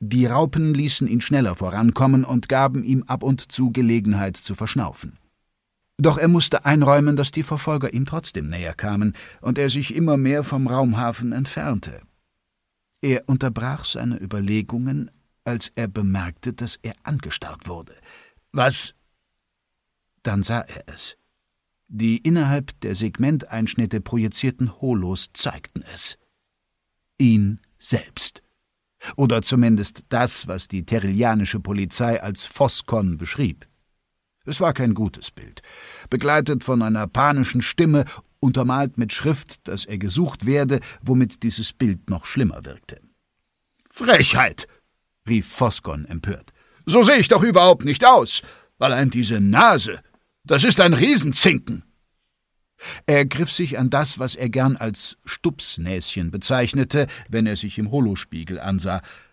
Die Raupen ließen ihn schneller vorankommen und gaben ihm ab und zu Gelegenheit zu verschnaufen. Doch er musste einräumen, dass die Verfolger ihm trotzdem näher kamen und er sich immer mehr vom Raumhafen entfernte. Er unterbrach seine Überlegungen, als er bemerkte, dass er angestarrt wurde. »Was?« Dann sah er es. Die innerhalb der Segmenteinschnitte projizierten Holos zeigten es. Ihn selbst. Oder zumindest das, was die terrilianische Polizei als Phoscon beschrieb. Es war kein gutes Bild, begleitet von einer panischen Stimme, untermalt mit Schrift, dass er gesucht werde, womit dieses Bild noch schlimmer wirkte. »Frechheit«, rief Phoscon empört. »So sehe ich doch überhaupt nicht aus. Allein diese Nase, das ist ein Riesenzinken.« Er griff sich an das, was er gern als Stupsnäschen bezeichnete, wenn er sich im Holospiegel ansah.